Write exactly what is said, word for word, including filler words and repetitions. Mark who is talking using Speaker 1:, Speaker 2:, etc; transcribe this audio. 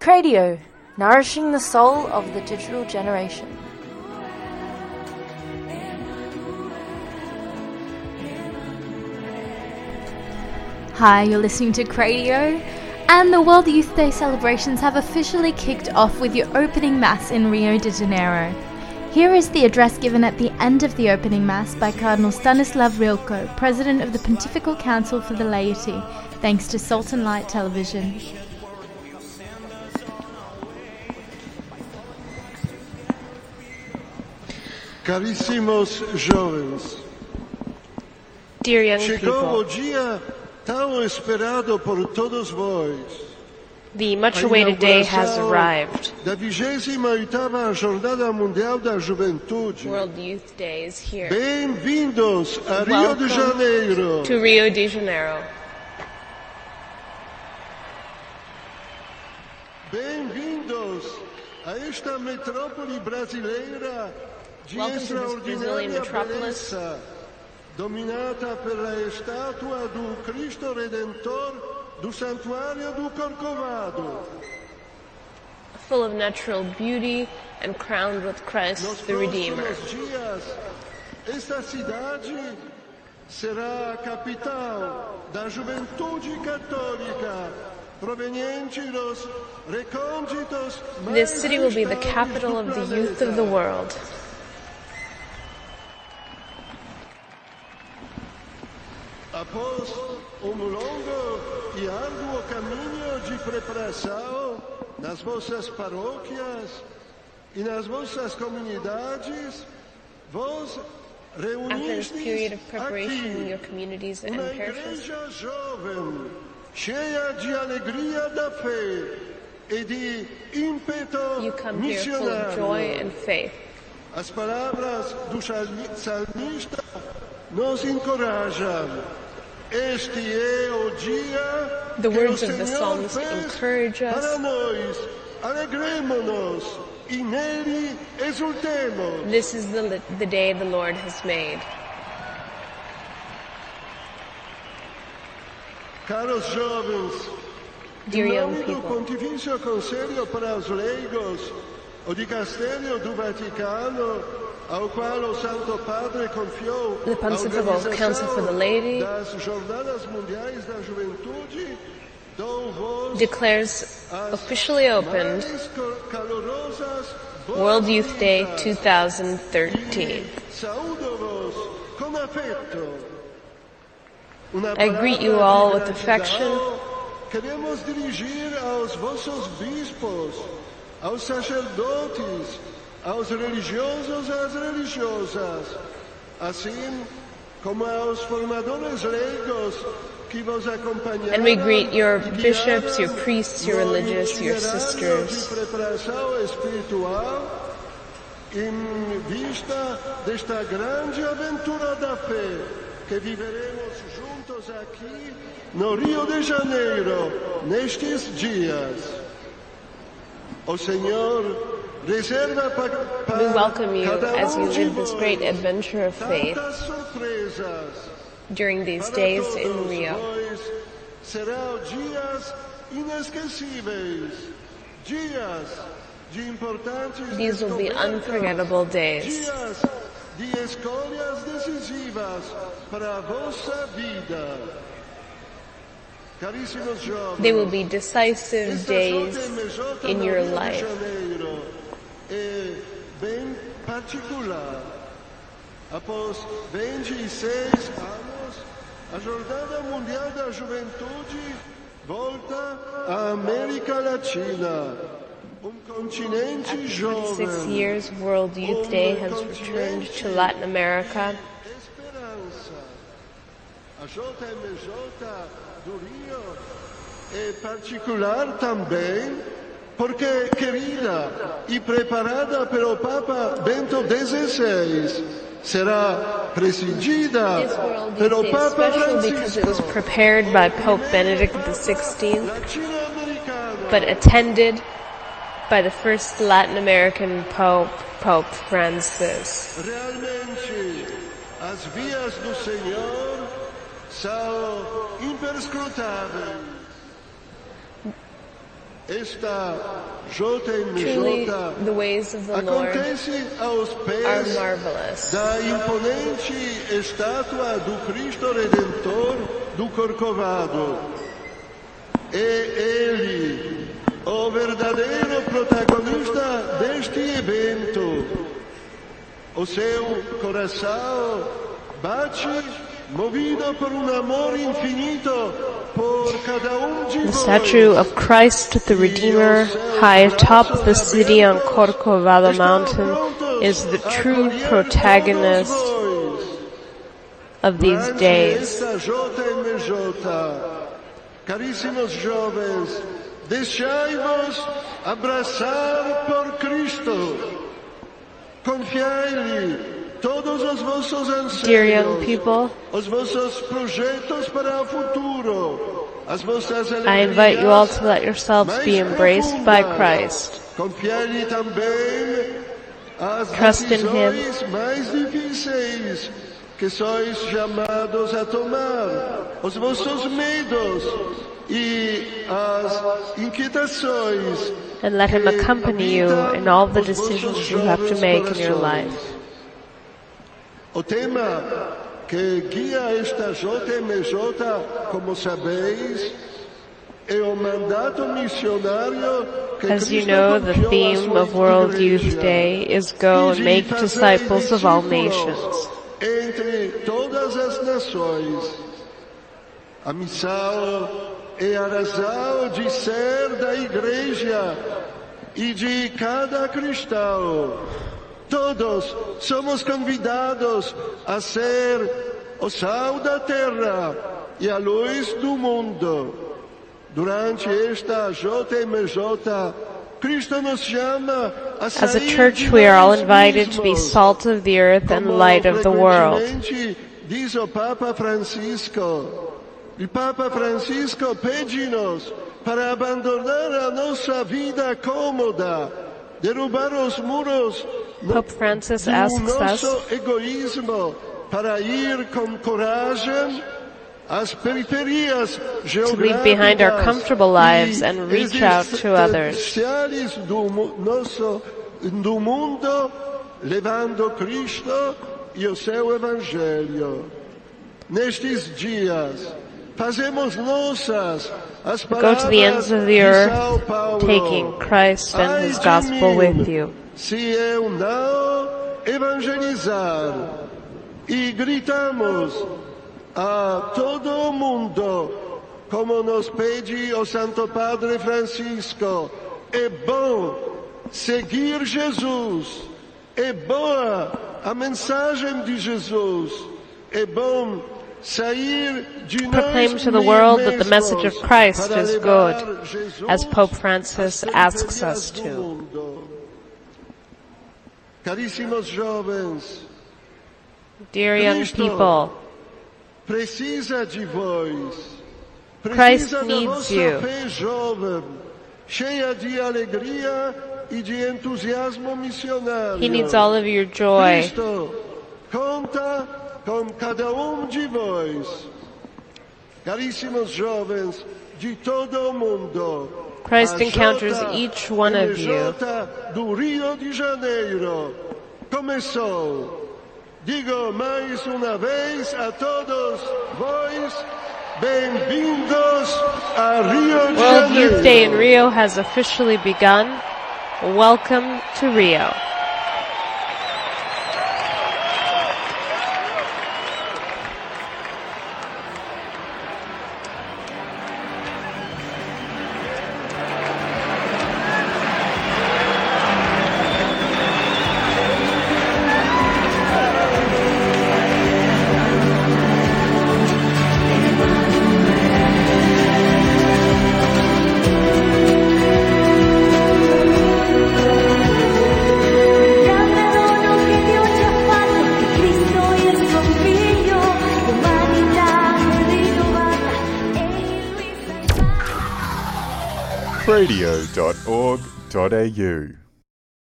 Speaker 1: Cradio, nourishing the soul of the digital generation.
Speaker 2: Hi, you're listening to Cradio, and the World Youth Day celebrations have officially kicked off with your opening mass in Rio de Janeiro. Here is the address given at the end of the opening mass by Cardinal Stanislav Rilko, President of the Pontifical Council for the Laity, thanks to Sultan Light Television.
Speaker 3: Caríssimos jovens,
Speaker 4: dear young
Speaker 3: chegou o
Speaker 4: people,
Speaker 3: dia tão esperado por todos vós.
Speaker 4: the much-awaited day has arrived.
Speaker 3: Da vigésima oitava Jornada Mundial da Juventude.
Speaker 4: World Youth Day is here.
Speaker 3: Bem-vindos a Rio de Janeiro.
Speaker 4: To Rio de Janeiro.
Speaker 3: Bem-vindos a esta metrópole brasileira de
Speaker 4: Welcome to this Brazilian
Speaker 3: extraordinária
Speaker 4: metropolis,
Speaker 3: beleza, dominada pela estátua do Cristo Redentor do Santuário do Corcovado.
Speaker 4: full of natural beauty and crowned with Christ
Speaker 3: Nos
Speaker 4: the Redeemer.
Speaker 3: próximos dias, esta cidade será a capital da juventude católica, proveniente dos recônditos mais
Speaker 4: This city will be the
Speaker 3: distantes
Speaker 4: capital
Speaker 3: do
Speaker 4: of the youth of the
Speaker 3: planeta.
Speaker 4: world.
Speaker 3: Após um longo e árduo caminho de preparação nas vossas paróquias e nas vossas comunidades, vós
Speaker 4: After this period
Speaker 3: reunistes
Speaker 4: of preparation in your
Speaker 3: aqui
Speaker 4: communities and
Speaker 3: uma
Speaker 4: parishes,
Speaker 3: igreja jovem, cheia de alegria da fé e de ímpeto
Speaker 4: you come here full of joy
Speaker 3: missionário.
Speaker 4: and faith.
Speaker 3: As palavras do salmista nos encorajam. Este é o dia
Speaker 4: The
Speaker 3: que
Speaker 4: words
Speaker 3: o
Speaker 4: of the
Speaker 3: Senhor
Speaker 4: psalmist
Speaker 3: fez
Speaker 4: encourage us.
Speaker 3: para nós. Alegremo-nos e nele exultemos.
Speaker 4: This is the, the day the Lord has made.
Speaker 3: Caros jovens,
Speaker 4: Dear
Speaker 3: em
Speaker 4: young
Speaker 3: nome do
Speaker 4: people,
Speaker 3: Pontifício Conselho para os Leigos, o Dicastério do Vaticano, ao qual o Santo Padre confiou
Speaker 4: The
Speaker 3: a
Speaker 4: Pontifical Council for the
Speaker 3: organização
Speaker 4: Laity
Speaker 3: das Jornadas Mundiais da Juventude, dou-vos
Speaker 4: declares
Speaker 3: as
Speaker 4: officially opened
Speaker 3: mais calorosas
Speaker 4: World Youth Day
Speaker 3: boas-vindas
Speaker 4: twenty thirteen.
Speaker 3: e saúdo-vos com afeto. Uma
Speaker 4: I greet you
Speaker 3: palavra
Speaker 4: all
Speaker 3: de
Speaker 4: with affection.
Speaker 3: gratidão queremos dirigir aos vossos bispos, aos sacerdotes, aos religiosos e às religiosas, assim como aos formadores leigos que vos acompanharam.
Speaker 4: And we greet your
Speaker 3: e
Speaker 4: bishops, your
Speaker 3: guiaram
Speaker 4: priests, your
Speaker 3: no
Speaker 4: religious, your
Speaker 3: itinerário
Speaker 4: sisters,
Speaker 3: de preparação espiritual em vista desta grande aventura da fé que viveremos juntos aqui no Rio de Janeiro nestes dias. O Senhor reserva pa, pa
Speaker 4: We welcome you
Speaker 3: cada
Speaker 4: as you
Speaker 3: um de
Speaker 4: live this
Speaker 3: vós
Speaker 4: great adventure of faith
Speaker 3: tantas surpresas.
Speaker 4: during these
Speaker 3: Para
Speaker 4: days
Speaker 3: todos
Speaker 4: in Rio.
Speaker 3: vós serão dias inesquecíveis, dias de importantes
Speaker 4: These will be
Speaker 3: descobertas,
Speaker 4: unforgettable days.
Speaker 3: dias de escolhas decisivas para a vossa vida. Caríssimos jovens,
Speaker 4: They will be decisive
Speaker 3: esta
Speaker 4: days
Speaker 3: J M J
Speaker 4: in
Speaker 3: no
Speaker 4: your
Speaker 3: Rio de
Speaker 4: life.
Speaker 3: Janeiro é bem particular. Após vinte e seis anos, a Jornada Mundial da Juventude volta à América Latina, um continente
Speaker 4: After
Speaker 3: jovem,
Speaker 4: twenty-six years, World Youth Day has returned to Latin America.
Speaker 3: esperança. A J M J do Rio é particular também porque querida e preparada pelo Papa Bento dezesseis, será presidida
Speaker 4: This World Youth
Speaker 3: pelo
Speaker 4: Day is
Speaker 3: Papa
Speaker 4: special because it was
Speaker 3: Francisco,
Speaker 4: prepared by Pope Benedict the sixteenth,
Speaker 3: latino-americano,
Speaker 4: but attended by the first Latin American Pope, Pope Francis.
Speaker 3: realmente as vias do Senhor são imperscrutáveis.
Speaker 4: Truly, the ways of the Lord are marvelous.
Speaker 3: Da imponente estátua do Cristo Redentor do Corcovado. É ele, o verdadeiro protagonista deste evento. O seu coração bate, movido por um amor infinito por cada um de
Speaker 4: The
Speaker 3: vós.
Speaker 4: statue of Christ the Redeemer, high atop the city on Corcovado Mountain, is the true protagonist of these days.
Speaker 3: J M J. Caríssimos jovens, deixai-vos abraçar por Cristo. Confiai-lhe todos os vossos anseios,
Speaker 4: Dear young people,
Speaker 3: os vossos projetos para o futuro, as vossas
Speaker 4: I invite you all to let yourselves be embraced by Christ.
Speaker 3: Confiai-lhe também as
Speaker 4: Trust in Him.
Speaker 3: decisões mais difíceis que sois chamados a tomar, os vossos medos e as inquietações.
Speaker 4: And let Him accompany you in all the decisions you have to make in your life.
Speaker 3: O tema que guia esta J M J, como sabeis, é o mandato missionário que
Speaker 4: As you
Speaker 3: Cristo
Speaker 4: know, the
Speaker 3: confiou à
Speaker 4: theme
Speaker 3: sua
Speaker 4: of World
Speaker 3: igreja.
Speaker 4: Youth Day is Go and make disciples of all nations.
Speaker 3: Entre todas as nações. A missão é a razão de ser da igreja e de cada cristão. Todos somos convidados a ser o sal da terra e a luz do mundo. Durante esta J M J, Cristo nos chama a sair
Speaker 4: As a church, we are all invited to be
Speaker 3: de
Speaker 4: salt of the earth and
Speaker 3: como
Speaker 4: light of the world.
Speaker 3: frequentemente diz o Papa Francisco. O Papa Francisco pede-nos para abandonar a nossa vida cômoda, derrubar os muros
Speaker 4: Pope Francis
Speaker 3: do
Speaker 4: asks
Speaker 3: nosso
Speaker 4: us
Speaker 3: egoísmo para ir com coragem às periferias
Speaker 4: to leave behind our comfortable lives and reach out to others.
Speaker 3: existenciais do mu- nosso do mundo, levando Cristo e o seu Evangelho. Nestes dias, fazemos nossas as
Speaker 4: Go to the ends
Speaker 3: palavras
Speaker 4: of the
Speaker 3: de
Speaker 4: earth,
Speaker 3: São Paulo.
Speaker 4: taking Christ and
Speaker 3: Ai
Speaker 4: His
Speaker 3: de
Speaker 4: gospel
Speaker 3: mim,
Speaker 4: with you.
Speaker 3: se eu não evangelizar e gritamos a todo o mundo, como nos pede o Santo Padre Francisco, é bom seguir Jesus, é boa a mensagem de Jesus, é bom sair de
Speaker 4: Proclaim
Speaker 3: nós
Speaker 4: to the world that the
Speaker 3: mesmos
Speaker 4: message of Christ
Speaker 3: para
Speaker 4: is
Speaker 3: levar
Speaker 4: good,
Speaker 3: Jesus
Speaker 4: as Pope Francis
Speaker 3: às
Speaker 4: asks
Speaker 3: periferias
Speaker 4: us
Speaker 3: do
Speaker 4: to.
Speaker 3: mundo. Caríssimos jovens,
Speaker 4: Dear young people,
Speaker 3: precisa de vós.
Speaker 4: Christ
Speaker 3: Precisa da
Speaker 4: needs
Speaker 3: vossa
Speaker 4: you.
Speaker 3: fé jovem, cheia de alegria e de entusiasmo missionário.
Speaker 4: He needs all of your joy.
Speaker 3: Cristo conta com cada um de vós. Caríssimos jovens de todo o mundo,
Speaker 4: Christ
Speaker 3: a
Speaker 4: encounters
Speaker 3: J
Speaker 4: each one of you.
Speaker 3: M J do Rio de Janeiro começou. Digo mais uma vez a todos vós, bem-vindos a Rio de
Speaker 4: World
Speaker 3: Janeiro.
Speaker 4: Youth Day in Rio has officially begun. Welcome to Rio.
Speaker 5: radio dot org dot a u